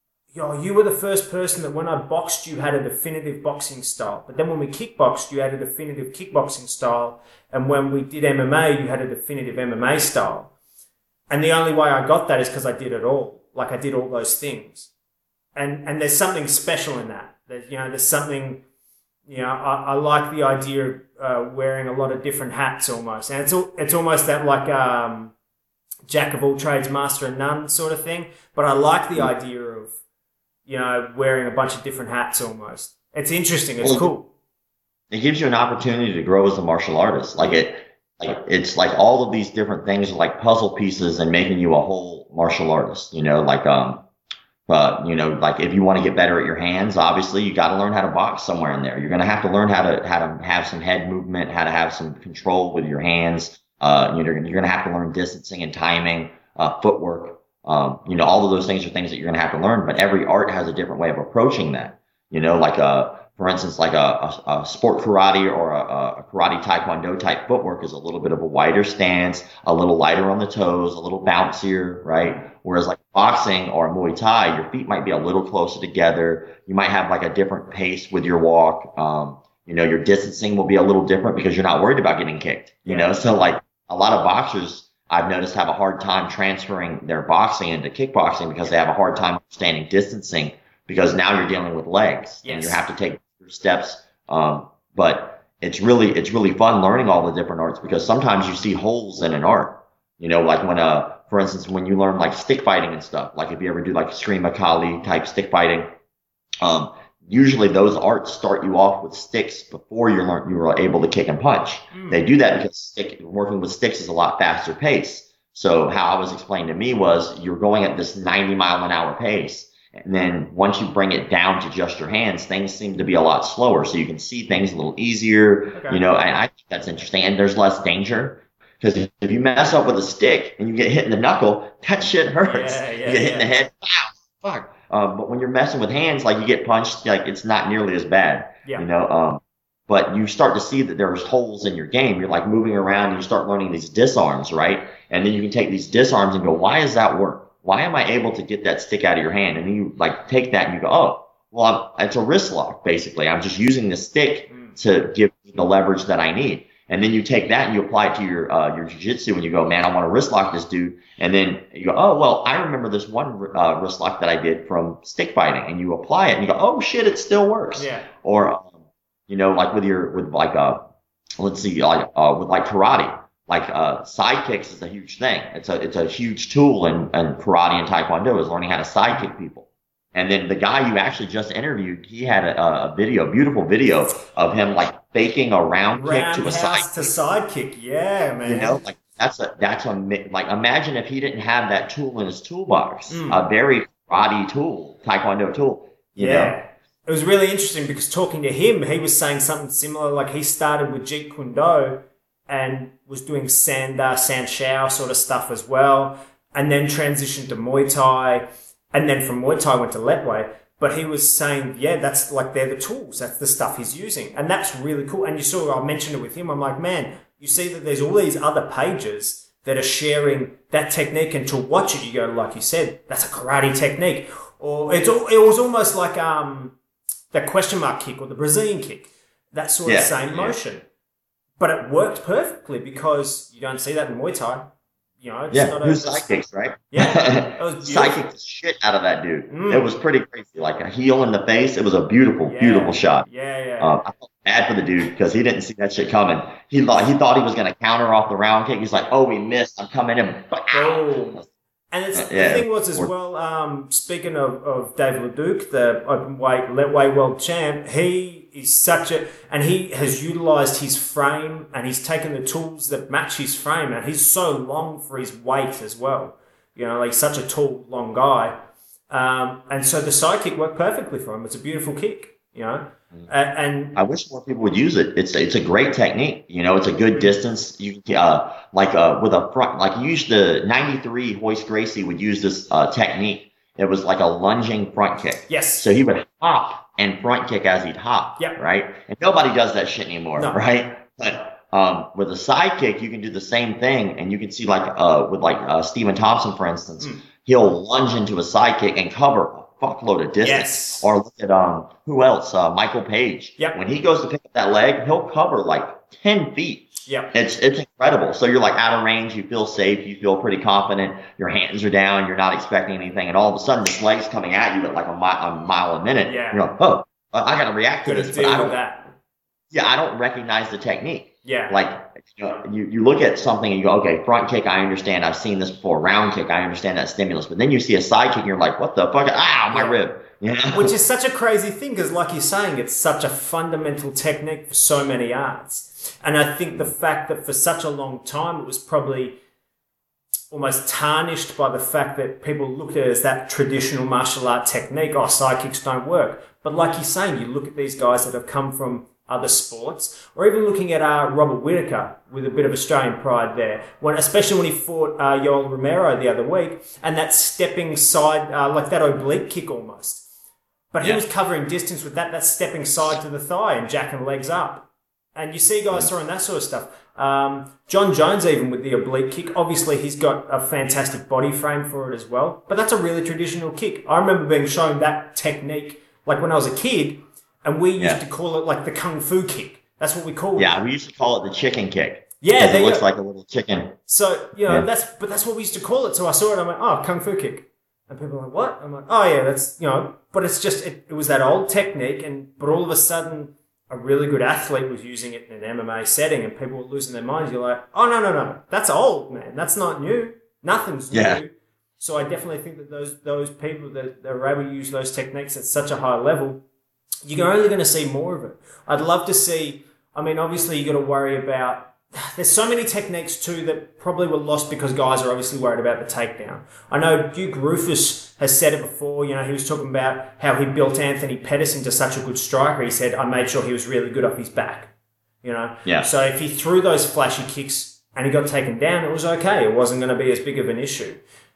yo, you were the first person that when I boxed, you had a definitive boxing style. But then when we kickboxed, you had a definitive kickboxing style. And when we did M M A, you had a definitive M M A style. And the only way I got that is because I did it all. Like I did all those things. And and there's something special in that. There's, you know, there's something, you know, I, I like the idea of uh, wearing a lot of different hats almost. And it's all, it's almost that like um, jack of all trades, master of none sort of thing. But I like the idea of, you know, wearing a bunch of different hats almost. It's interesting. It's well, cool. It gives you an opportunity to grow as a martial artist. Like it, like it's like all of these different things are like puzzle pieces and making you a whole martial artist, you know, like, um, But, you know, like if you want to get better at your hands, obviously you got to learn how to box somewhere in there. You're going to have to learn how to, how to have some head movement, how to have some control with your hands. Uh, you know, you're going to have to learn distancing and timing, uh, footwork. Um, you know, all of those things are things that you're going to have to learn, but every art has a different way of approaching that. You know, like, uh, for instance, like a, a, a sport karate or a, a karate taekwondo type footwork is a little bit of a wider stance, a little lighter on the toes, a little bouncier, right? Whereas like boxing or Muay Thai, your feet might be a little closer together. You might have like a different pace with your walk. Um, you know, your distancing will be a little different because you're not worried about getting kicked, you know? So like a lot of boxers I've noticed have a hard time transferring their boxing into kickboxing because they have a hard time understanding distancing because now you're dealing with legs yes. and you have to take steps. Um, but it's really, it's really fun learning all the different arts because sometimes you see holes in an art, you know, like when, uh, for instance, when you learn like stick fighting and stuff, like if you ever do like Sri Kali type stick fighting, um, usually those arts start you off with sticks before you learn, you are able to kick and punch. Mm. They do that because stick, working with sticks is a lot faster pace. So how I was explained to me was you're going at this ninety mile an hour pace. And then once you bring it down to just your hands, things seem to be a lot slower. So you can see things a little easier, okay. you know, and I think that's interesting. And there's less danger because if you mess up with a stick and you get hit in the knuckle, that shit hurts. Yeah, yeah, you get hit yeah. in the head, wow, fuck. Um, but when you're messing with hands, like you get punched, like it's not nearly as bad, yeah. you know, um, but you start to see that there's holes in your game. You're like moving around and you start learning these disarms, right? And then you can take these disarms and go, why does that work? Why am I able to get that stick out of your hand? And then you like take that and you go, oh, well, I'm, it's a wrist lock, basically. I'm just using the stick to give me the leverage that I need. And then you take that and you apply it to your, uh, your jiu-jitsu and you go, man, I want to wrist lock this dude. And then you go, oh, well, I remember this one, uh, wrist lock that I did from stick fighting, and you apply it and you go, oh shit, it still works. Yeah. Or, um, you know, like with your, with like, uh, let's see, like, uh, with like karate. Like, uh, side kicks is a huge thing. It's a, it's a huge tool in, in karate and taekwondo is learning how to side kick people. And then the guy you actually just interviewed, he had a, a video, beautiful video of him like faking a round kick to a side to side kick. Yeah, man. You know, like that's a, that's a, like imagine if he didn't have that tool in his toolbox, mm. a very karate tool, taekwondo tool, you yeah. know? It was really interesting because talking to him, he was saying something similar. Like he started with Jeet Kune Do and was doing Sanda, Sanshao sort of stuff as well, and then transitioned to Muay Thai, and then from Muay Thai went to Letway. But he was saying, yeah, that's like they're the tools, that's the stuff he's using, and that's really cool. And you saw, I mentioned it with him. I'm like, man, you see that there's all these other pages that are sharing that technique, and to watch it, you go, like you said, that's a karate technique, or it's all, it was almost like um that question mark kick or the Brazilian kick, that sort yeah, of same yeah. motion. But it worked perfectly because you don't see that in Muay Thai. You know, it's yeah, not it was a, sidekicks, right? Yeah, it was sidekicked the shit out of that dude. Mm. It was pretty crazy, like a heel in the face. It was a beautiful, yeah. beautiful shot. Yeah, yeah. Um, I felt bad for the dude because he didn't see that shit coming. He thought he thought he was going to counter off the round kick. He's like, "Oh, we missed. I'm coming in." Oh. And it's, uh, yeah. the thing was as well, um, speaking of, of Dave LeDuc, the open weight, Letway world champ, he is such a, and he has utilized his frame and he's taken the tools that match his frame, and he's so long for his weight as well. You know, like such a tall, long guy. Um, and so the side kick worked perfectly for him. It's a beautiful kick, you know. Uh, and I wish more people would use it. It's it's a great technique. You know, it's a good distance. You uh like uh with a front, like you use the ninety-three Hoist Gracie would use this uh technique. It was like a lunging front kick. Yes. So he would hop and front kick as he'd hop. Yep. Right. And nobody does that shit anymore. No. Right. But um with a side kick, you can do the same thing, and you can see like uh with like uh Stephen Thompson, for instance, mm. he'll lunge into a side kick and cover fuckload of distance. Yes. Or look at um who else? Uh, Michael Page. Yep. When he goes to pick up that leg, he'll cover like ten feet. Yep. It's it's incredible. So you're like out of range, you feel safe, you feel pretty confident, your hands are down, you're not expecting anything, and all of a sudden this leg's coming at you at like a mile, a mile a minute. Yeah. You're like, oh, I gotta react to Gotta this, deal but I don't. with that. Yeah, I don't recognize the technique. Yeah. Like, you know, you, you look at something and you go, okay, front kick, I understand. I've seen this before. Round kick, I understand that stimulus. But then you see a side kick and you're like, what the fuck? Ow, my yeah. rib. Yeah. Which is such a crazy thing because, like you're saying, it's such a fundamental technique for so many arts. And I think the fact that for such a long time it was probably almost tarnished by the fact that people looked at it as that traditional martial art technique. Oh, side kicks don't work. But like you're saying, you look at these guys that have come from other sports, or even looking at uh, Robert Whittaker with a bit of Australian pride there, when especially when he fought uh, Yoel Romero the other week, and that stepping side, uh, like that oblique kick almost. But he yeah. was covering distance with that, that stepping side to the thigh and jacking legs up. And you see guys throwing that sort of stuff. Um, John Jones even with the oblique kick, obviously he's got a fantastic body frame for it as well, but that's a really traditional kick. I remember being shown that technique like when I was a kid, and we used yeah. to call it like the kung fu kick. That's what we called yeah, it. Yeah, we used to call it the chicken kick. Yeah, it looks go. like a little chicken. So, you know, yeah. that's, but that's what we used to call it. So I saw it, I'm like, oh, kung fu kick. And people are like, what? I'm like, oh yeah, that's, you know, but it's just, it, it was that old technique, and, but all of a sudden, a really good athlete was using it in an M M A setting and people were losing their minds. You're like, oh, no, no, no. That's old, man. That's not new. Nothing's yeah. new. So I definitely think that those those people that, that are able to use those techniques at such a high level, you're only going to see more of it. I'd love to see, I mean, obviously you got to worry about, there's so many techniques too that probably were lost because guys are obviously worried about the takedown. I know Duke Rufus has said it before, you know, he was talking about how he built Anthony Pettis into such a good striker. He said, I made sure he was really good off his back, you know. Yeah. So if he threw those flashy kicks and he got taken down, it was okay. It wasn't going to be as big of an issue.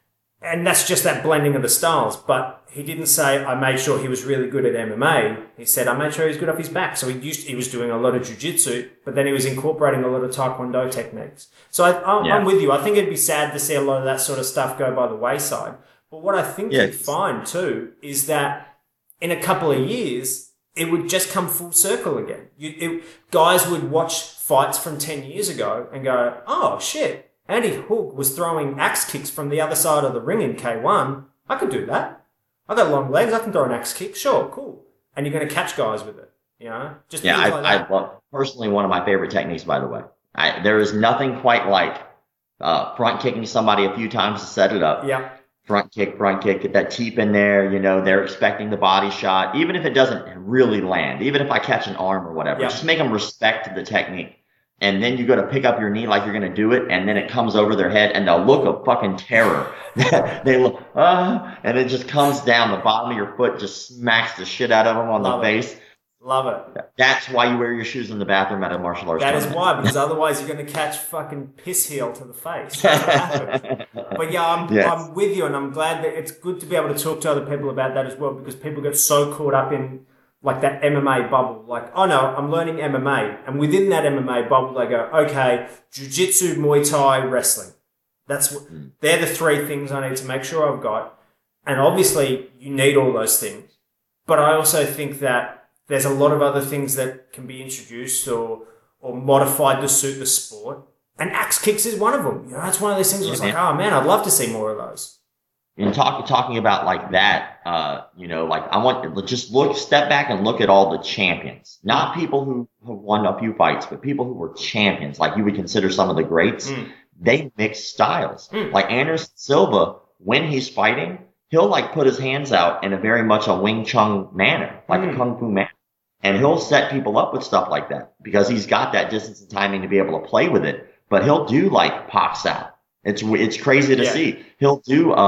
And that's just that blending of the styles. But he didn't say, I made sure he was really good at M M A. He said, I made sure he was good off his back. So he used, he was doing a lot of jiu-jitsu, but then he was incorporating a lot of taekwondo techniques. So I, I'm, yeah. I'm with you. I think it'd be sad to see a lot of that sort of stuff go by the wayside. But what I think yeah. you'd find too is that in a couple of years, it would just come full circle again. You, it, guys would watch fights from ten years ago and go, oh shit, Andy Hook was throwing axe kicks from the other side of the ring in K one. I could do that. I got long legs. I can throw an axe kick. Sure, cool. And you're going to catch guys with it. You know, just yeah. I, like that. I love personally one of my favorite techniques. By the way, I, there is nothing quite like uh, front kicking somebody a few times to set it up. Yeah. Front kick, front kick, get that teep in there. You know, they're expecting the body shot, even if it doesn't really land. Even if I catch an arm or whatever, yeah. just make them respect the technique. And then you go to pick up your knee like you're going to do it, and then it comes over their head, and they'll look of fucking terror. They look, ah, and it just comes down. The bottom of your foot just smacks the shit out of them on Love the it. face. Love it. That's why you wear your shoes in the bathroom at a martial arts That tournament. is why, because otherwise you're going to catch fucking piss heel to the face. That's what happens. But yeah, I'm, yes. I'm with you, and I'm glad that it's good to be able to talk to other people about that as well, because people get so caught up in like that M M A bubble. Like, oh no, I'm learning M M A. And within that M M A bubble, they go, okay, jiu-jitsu, Muay Thai, wrestling. That's what, mm. they're the three things I need to make sure I've got. And obviously you need all those things. But I also think that there's a lot of other things that can be introduced or, or modified to suit the sport. And axe kicks is one of them. You know, that's one of those things where it's like, oh man, I'd love to see more of those. And talk, talking about like that, uh, you know, like I want just look, step back and look at all the champions, not people who have won a few fights, but people who were champions, like you would consider some of the greats. Mm. They mix styles. Mm. Like Anderson Silva, when he's fighting, he'll like put his hands out in a very much a Wing Chun manner, like mm. a Kung Fu manner. And he'll set people up with stuff like that because he's got that distance and timing to be able to play with it. But he'll do like pops out. It's, it's crazy to yeah. see. He'll do, um,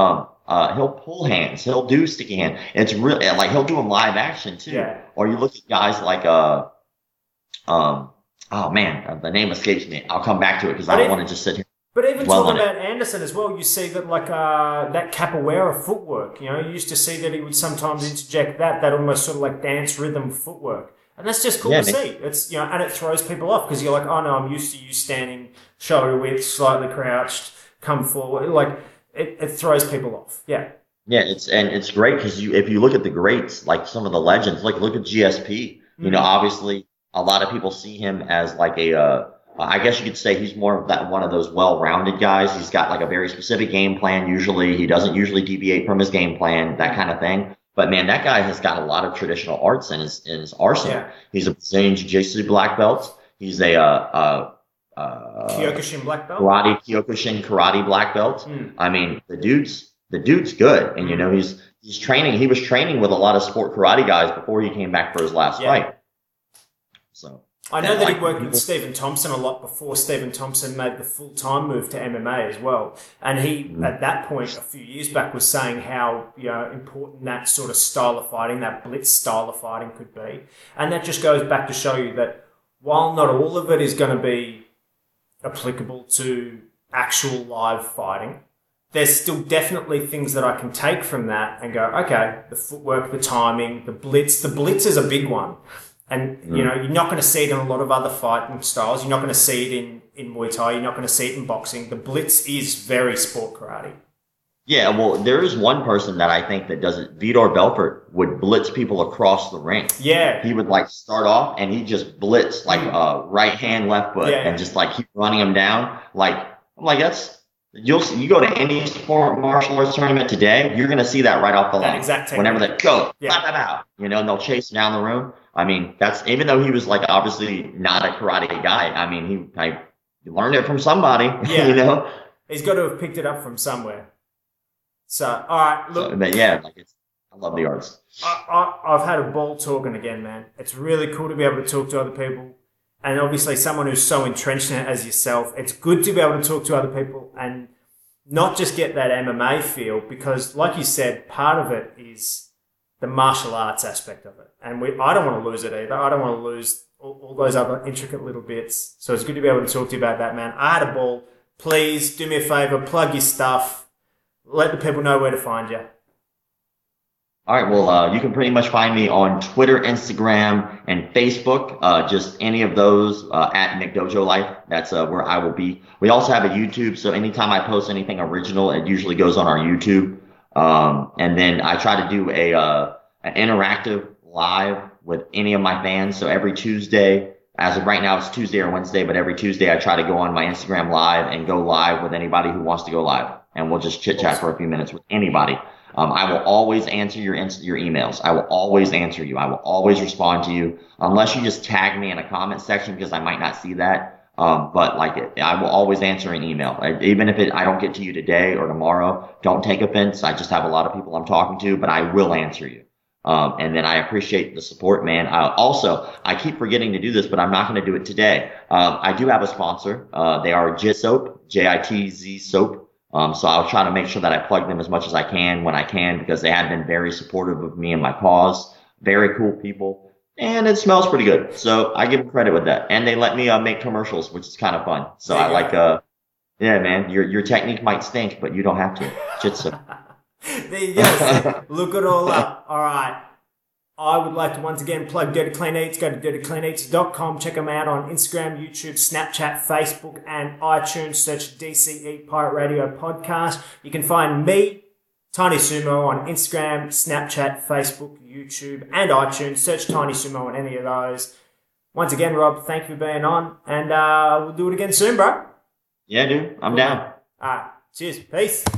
Uh, he'll pull hands. He'll do sticky hand. It's really like he'll do them live action too. Yeah. Or you look at guys like uh um oh man, the name escapes me. I'll come back to it because I don't want to just sit here. But even dwell talking on about it. Anderson as well, you see that like uh, that capoeira footwork. You know, you used to see that he would sometimes interject that that almost sort of like dance rhythm footwork, and that's just cool Yeah, to man. see. It's you know, and it throws people off because you're like, oh no, I'm used to you standing shoulder width, slightly crouched, come forward. Like it, it throws people off. Yeah. Yeah, it's and it's great because you if you look at the greats, like some of the legends, like look at G S P. You know, Mhm. obviously a lot of people see him as like a uh I guess you could say he's more of that one of those well-rounded guys. He's got like a very specific game plan usually. He doesn't usually deviate from his game plan, that kind of thing. But man, that guy has got a lot of traditional arts in his in his arsenal. Yeah. He's a Brazilian Jiu-Jitsu black belt. He's a uh uh uh Kyokushin black belt. karate Kyokushin karate black belt. Mm. I mean, the dude's the dude's good, and you know he's he's training. He was training with a lot of sport karate guys before he came back for his last Yeah. fight. So I know and, that he like, worked people- with Stephen Thompson a lot before Stephen Thompson made the full-time move to M M A as well. And he, Mm-hmm. at that point, a few years back, was saying how you know important that sort of style of fighting, that blitz style of fighting could be. And that just goes back to show you that while not all of it is going to be applicable to actual live fighting, there's still definitely things that I can take from that and go, okay, the footwork, the timing, the blitz. The blitz is a big one. And, you know, you're not going to see it in a lot of other fighting styles. You're not going to see it in, in Muay Thai. You're not going to see it in boxing. The blitz is very sport karate. Yeah, well, there is one person that I think that does it. Vitor Belfort would blitz people across the ring. Yeah. He would like start off and he just blitz like uh, right hand, left foot, Yeah. and just like keep running them down. Like I'm like that's you'll see, you go to any sport martial arts tournament today, you're gonna see that right off the That line. exact technique. Whenever they go, Yeah. blah, blah, blah, you know, and they'll chase down the room. I mean, that's even though he was like obviously not a karate guy. I mean, he I he learned it from somebody. Yeah. You know. He's got to have picked it up from somewhere. So, all right, look, So, but yeah, like it's I love the arts. I, I, I've had a ball talking again, man. It's really cool to be able to talk to other people. And obviously someone who's so entrenched in it as yourself, it's good to be able to talk to other people and not just get that M M A feel because, like you said, part of it is the martial arts aspect of it. And we, I don't want to lose it either. I don't want to lose all, all those other intricate little bits. So it's good to be able to talk to you about that, man. I had a ball. Please do me a favor, plug your stuff. Let the people know where to find you. All right, well, uh, you can pretty much find me on Twitter, Instagram, and Facebook. Uh, just any of those uh, at Nick Dojo Life. That's uh, where I will be. We also have a YouTube, so anytime I post anything original, it usually goes on our YouTube. Um, and then I try to do a uh, an interactive live with any of my fans. So every Tuesday, as of right now, it's Tuesday or Wednesday, but every Tuesday I try to go on my Instagram live and go live with anybody who wants to go live, and we'll just chit chat for a few minutes with anybody. Um, I will always answer your ins- your emails. I will always answer you. I will always respond to you, unless you just tag me in a comment section because I might not see that. Um, but like it, I will always answer an email, I, even if it, I don't get to you today or tomorrow. Don't take offense. I just have a lot of people I'm talking to, but I will answer you. Um, and then I appreciate the support, man. I also, I keep forgetting to do this, but I'm not going to do it today. Um, I do have a sponsor. Uh, they are Jit Soap, J I T Z Soap. Um, so I'll try to make sure that I plug them as much as I can when I can because they have been very supportive of me and my cause. Very cool people. And it smells pretty good. So I give them credit with that. And they let me uh, make commercials, which is kind of fun. So I like, uh, yeah, man, your, your technique might stink, but you don't have to. Jit Soap. There you go. Look it all up. All right. I would like to once again plug Dirty Clean Eats. Go to dirty clean eats dot com. Check them out on Instagram, YouTube, Snapchat, Facebook, and iTunes. Search D C E Pirate Radio Podcast. You can find me, Tiny Sumo, on Instagram, Snapchat, Facebook, YouTube, and iTunes. Search Tiny Sumo on any of those. Once again, Rob, thank you for being on, and uh, we'll do it again soon, bro. Yeah, dude, I'm down. All right. Cheers. Peace.